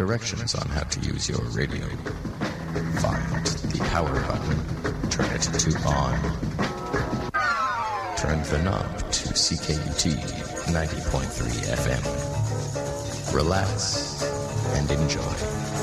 directions on how to use your radio. Find the power button. Turn it to on. Turn the knob to CKUT 90.3 FM. Relax and enjoy.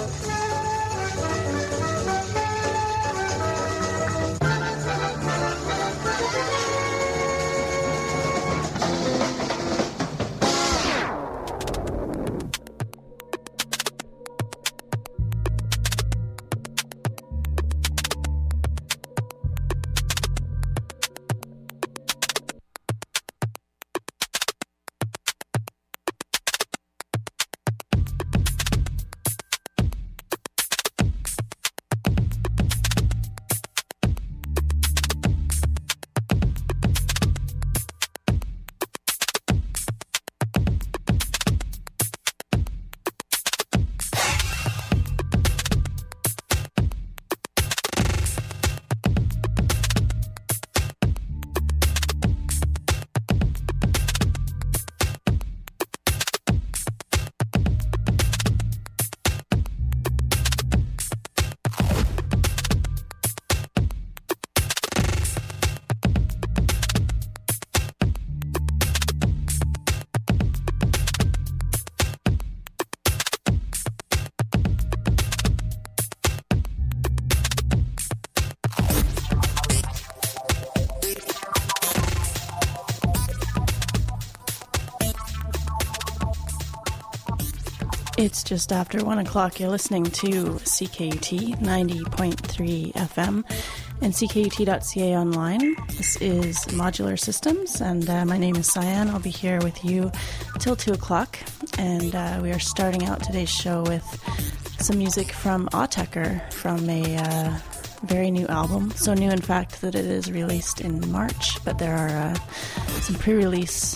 It's just after 1 o'clock. You're listening to CKUT 90.3 FM and CKUT.ca online. This is Modular Systems, and my name is Cyan. I'll be here with you till 2 o'clock, and we are starting out today's show with some music from Autechre from a very new album. So new, in fact, that it is released in March, but there are some pre-release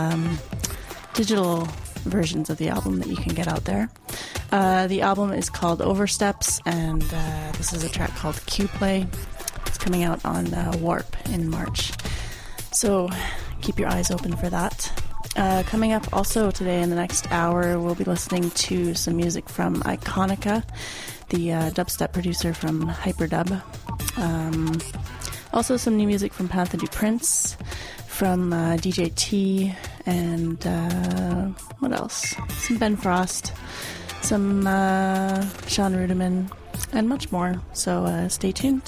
digital versions of the album that you can get out there. The album is called Oversteps, and this is a track called Q-Play. It's coming out on Warp in March. So keep your eyes open for that. Coming up also today in the next hour, we'll be listening to some music from Iconica, the dubstep producer from Hyperdub. Also some new music from Panther du Prince, from DJ T, and what else? Some Ben Frost, some Sean Rudiman, and much more. So stay tuned.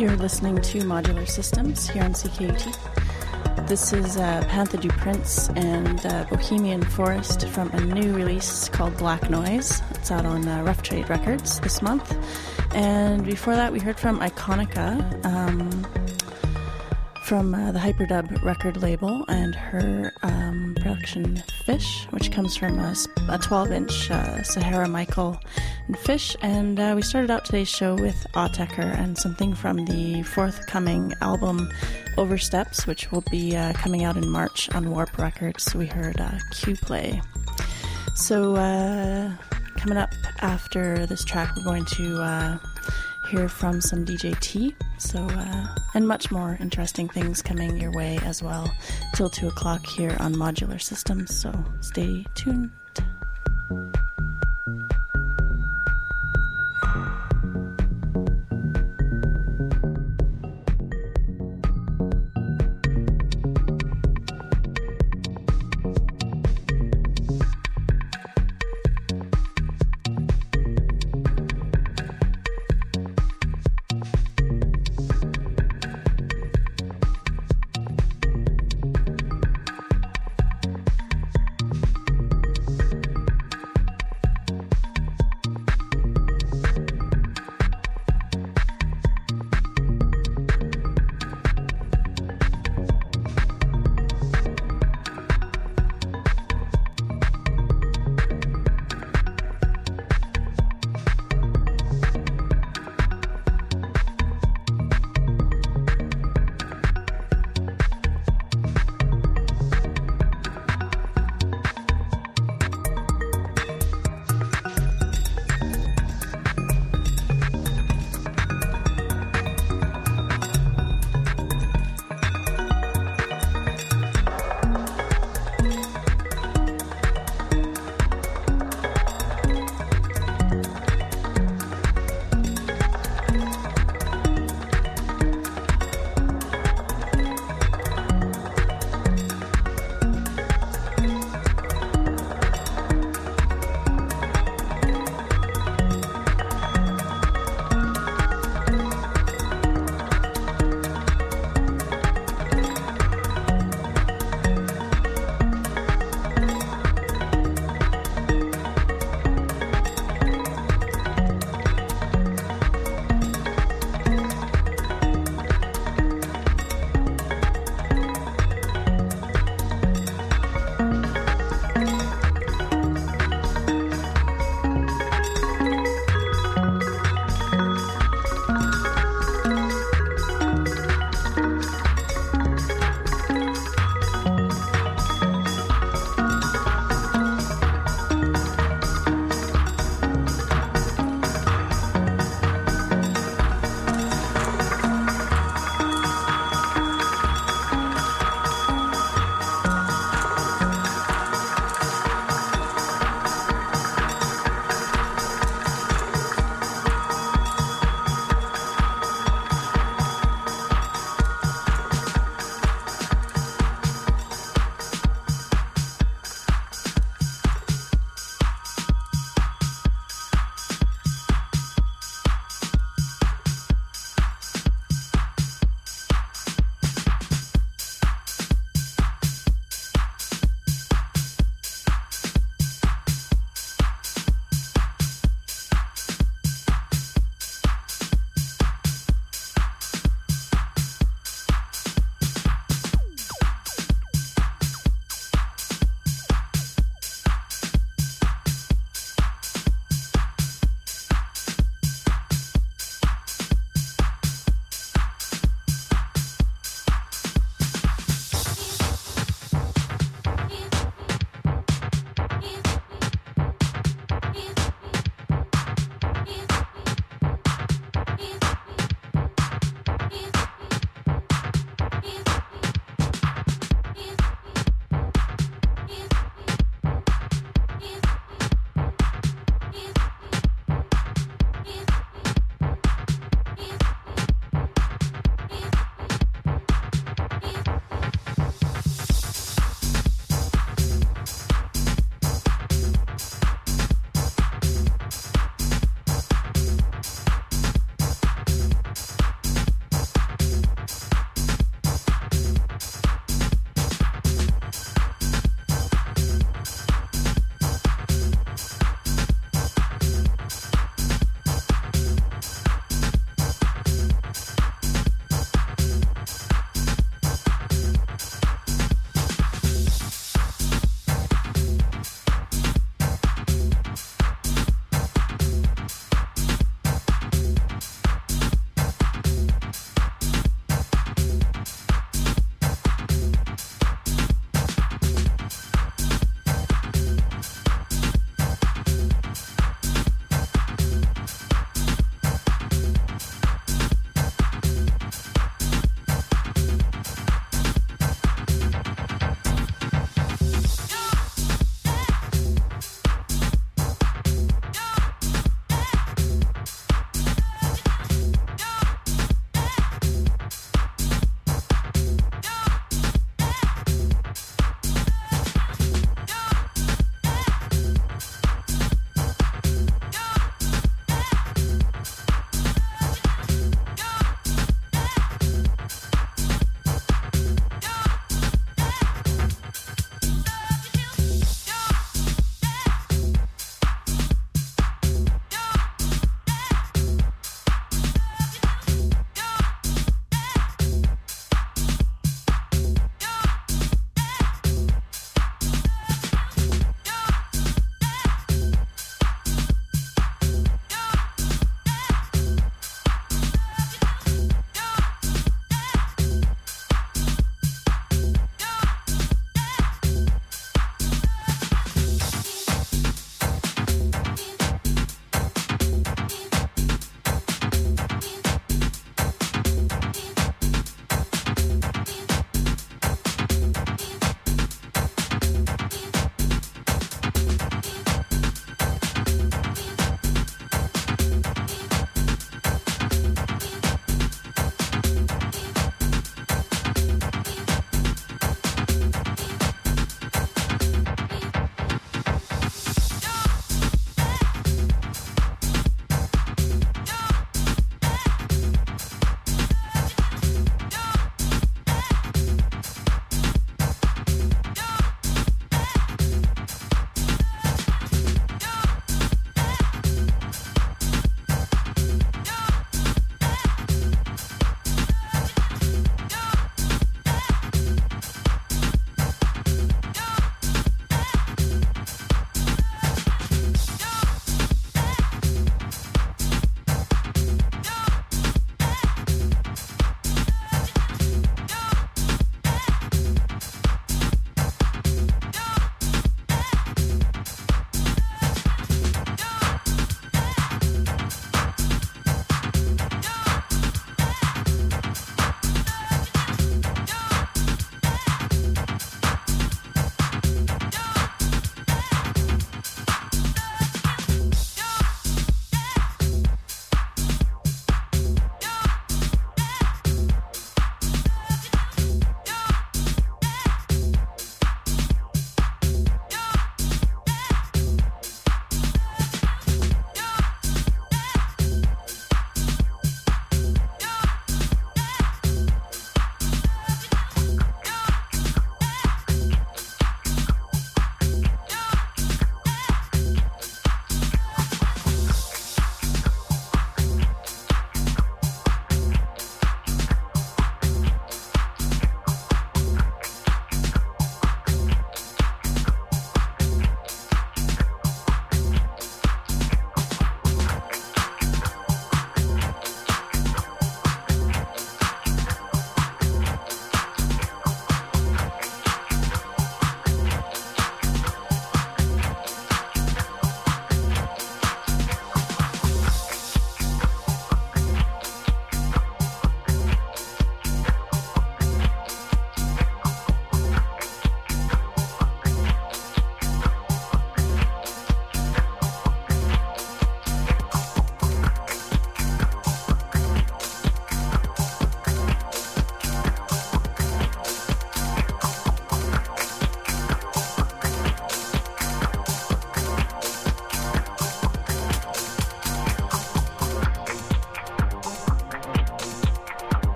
You're listening to Modular Systems here on CKUT. This is Panther du Prince and Bohemian Forest from a new release called Black Noise. It's out on Rough Trade Records this month. And before that, we heard from Iconica from the Hyperdub record label and her production Fish, which comes from a 12-inch Sahara Michael and Fish. And we started out today's show with Autechre and something from the forthcoming album Oversteps, which will be coming out in March on Warp Records. We heard Q-Play. So coming up after this track, we're going to hear from some DJ T, and much more interesting things coming your way as well till 2 o'clock here on Modular Systems, so stay tuned.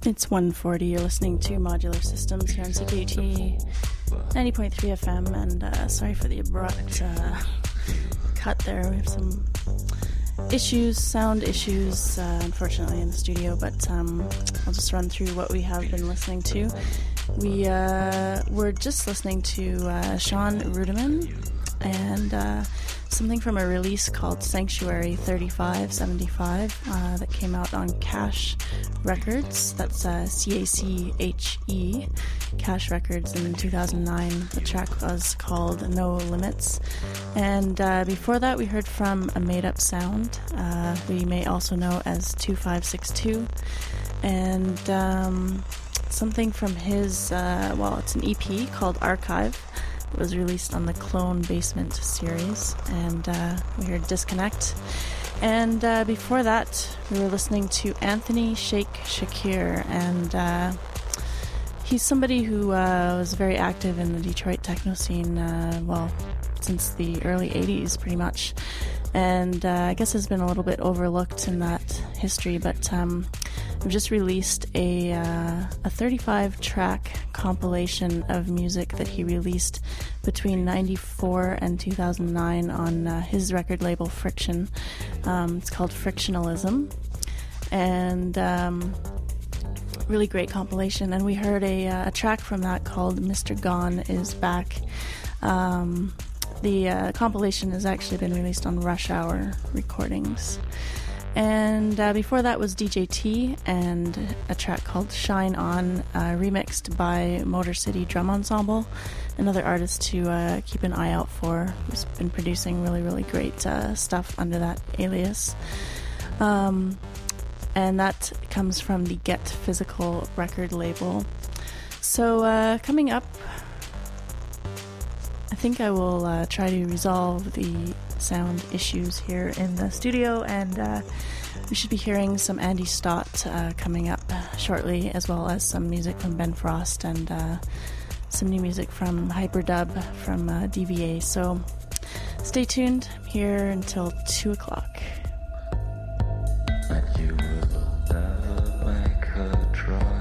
It's 1:40. You're listening to Modular Systems here on CKUT 90.3 FM, and sorry for the abrupt cut there. We have some issues, sound issues, unfortunately, in the studio, but I'll just run through what we have been listening to. We were just listening to Sean Rudiman and something from a release called Sanctuary 3575 that came out on Cache Records. That's C-A-C-H-E, Cache Records in 2009. The track was called No Limits. And before that, we heard from A Made Up Sound, we may also know as 2562. And something from his, it's an EP called Archive. It was released on the Clone Basement series, and we heard Disconnect. And before that, we were listening to Anthony Sheikh Shakir, and he's somebody who was very active in the Detroit techno scene, since the early 80s, pretty much. And I guess has been a little bit overlooked in that history, but we've just released a 35-track compilation of music that he released between 94 and 2009 on his record label Friction. It's called Frictionalism, and really great compilation. And we heard a track from that called Mr. Gone Is Back. The compilation has actually been released on Rush Hour Recordings. And before that was DJ T and a track called Shine On, remixed by Motor City Drum Ensemble, another artist to keep an eye out for, who's been producing really, really great stuff under that alias. And that comes from the Get Physical record label. So coming up, I think I will try to resolve the sound issues here in the studio, and we should be hearing some Andy Stott coming up shortly, as well as some music from Ben Frost and some new music from Hyperdub from DVA. So stay tuned. I'm here until 2 o'clock. And you will never make her try.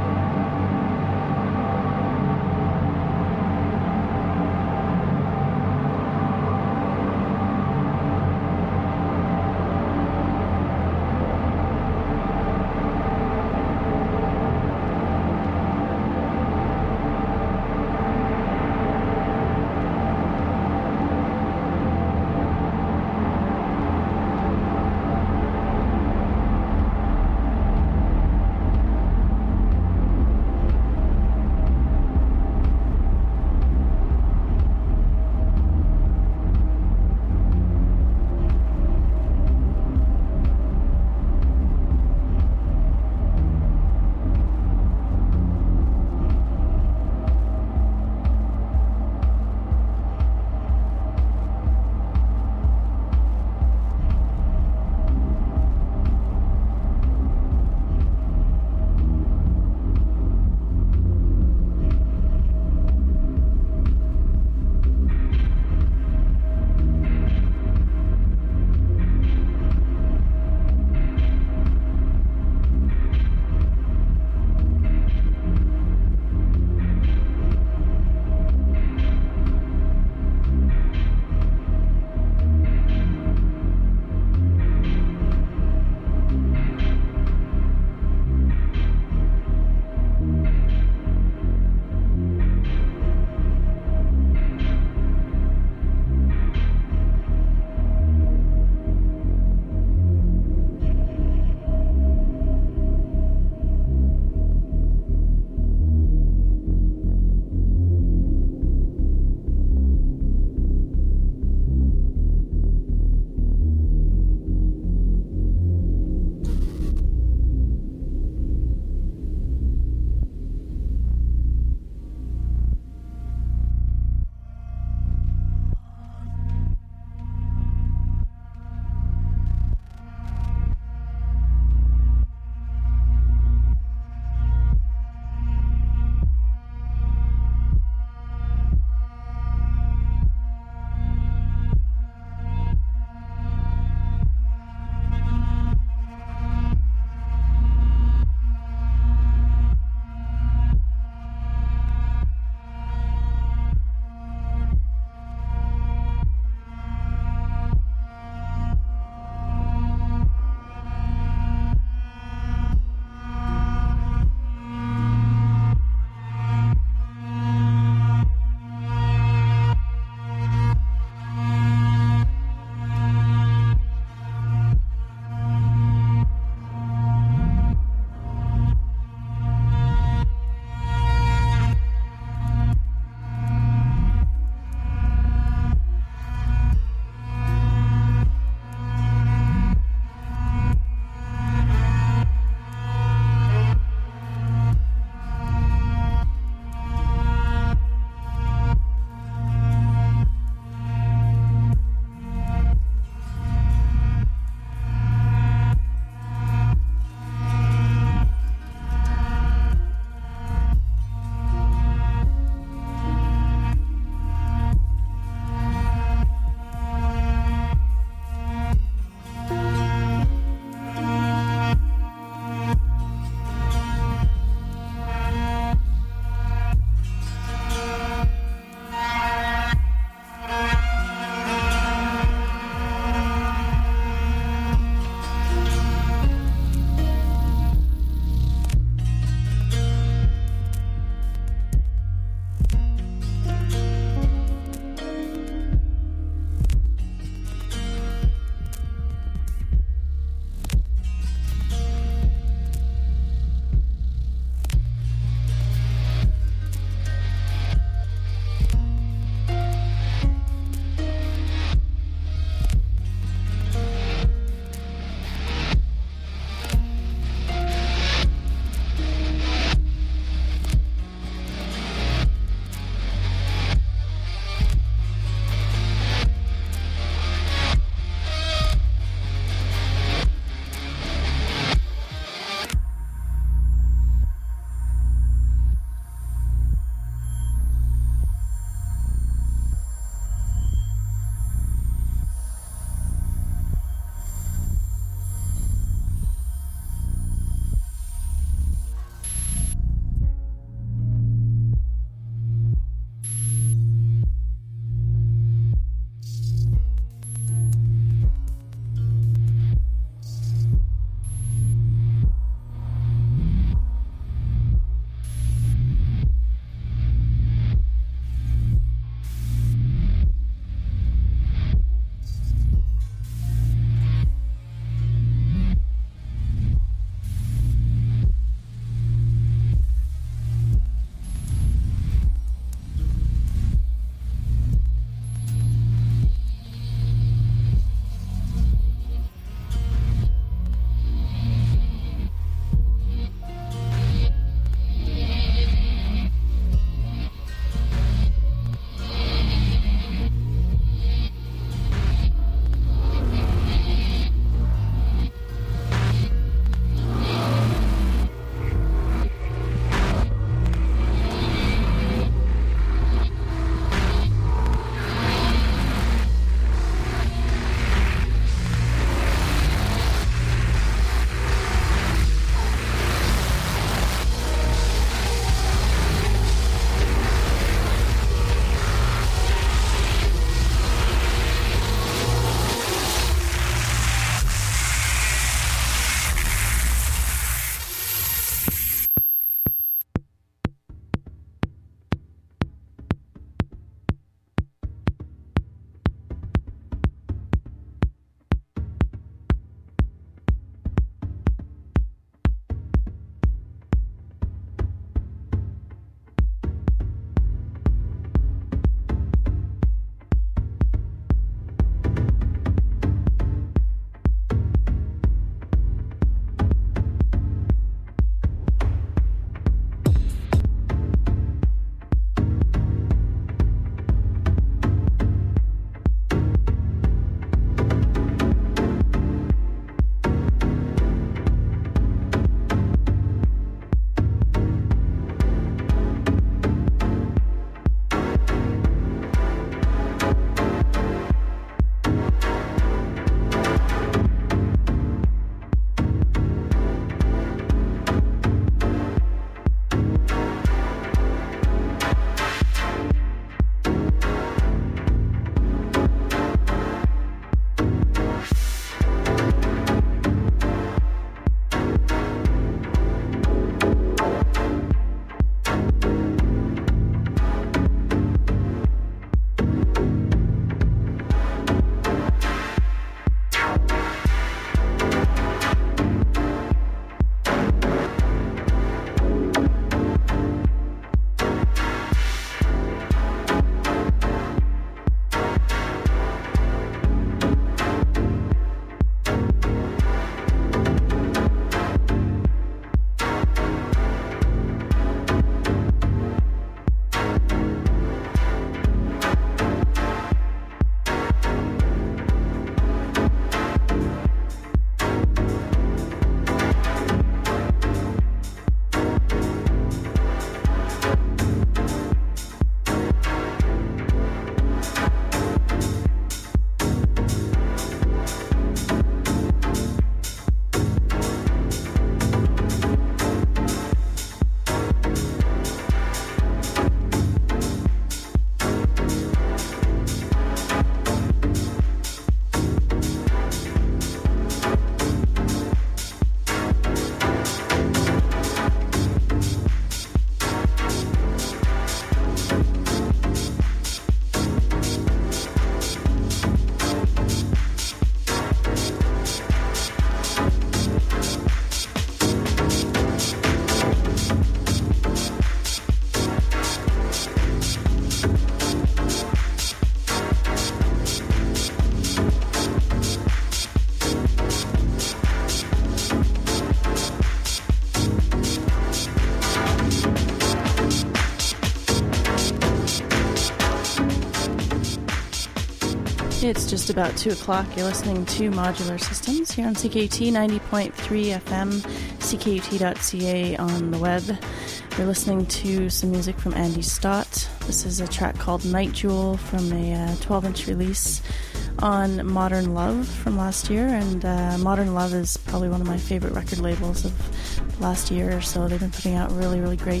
It's just about 2 o'clock. You're listening to Modular Systems here on CKUT 90.3 FM, CKUT.ca on the web. You're listening to some music from Andy Stott. This is a track called Night Jewel from a 12-inch release on Modern Love from last year. And Modern Love is probably one of my favorite record labels of last year or so. They've been putting out really, really great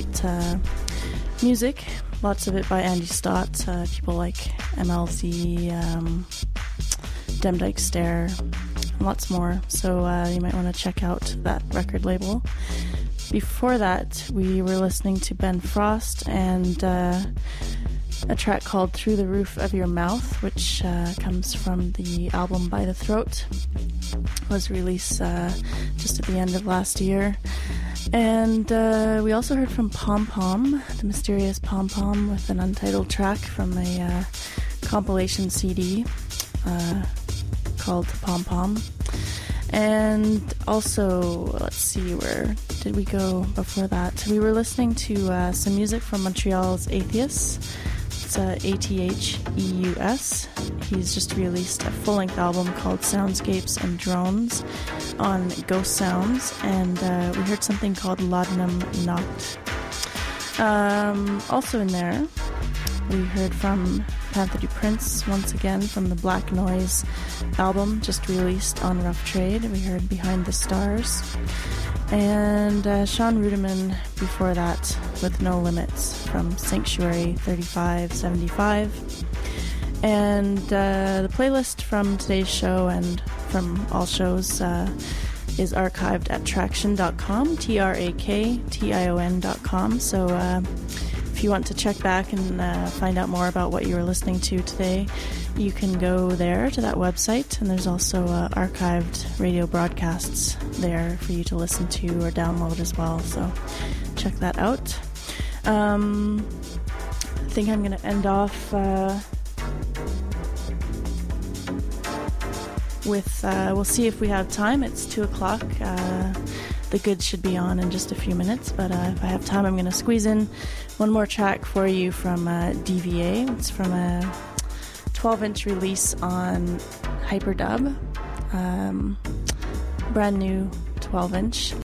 music. Lots of it by Andy Stott, people like MLZ, Demdike Stare, and lots more. So you might want to check out that record label. Before that, we were listening to Ben Frost and a track called Through the Roof of Your Mouth, which comes from the album By the Throat. It was released just at the end of last year. And we also heard from Pom Pom, the mysterious Pom Pom, with an untitled track from a compilation CD called Pom Pom. And also, let's see, where did we go before that? We were listening to some music from Montreal's Atheists. It's ATHEUS. He's just released a full-length album called Soundscapes and Drones on Ghost Sounds, and we heard something called Laudanum Nacht. Also in there, we heard from Panther du Prince once again from the Black Noise album, just released on Rough Trade. We heard Behind the Stars. And Sean Rudiman before that with No Limits from Sanctuary 3575. And the playlist from today's show and from all shows is archived at traction.com, TRAKTION.com. So if you want to check back and find out more about what you were listening to today, you can go there to that website, and there's also archived radio broadcasts there for you to listen to or download as well, so check that out. I think I'm going to end off with, we'll see if we have time. It's 2 o'clock. The goods should be on in just a few minutes, but if I have time, I'm going to squeeze in one more track for you from DVA. It's from a 12-inch release on Hyperdub, brand new 12-inch,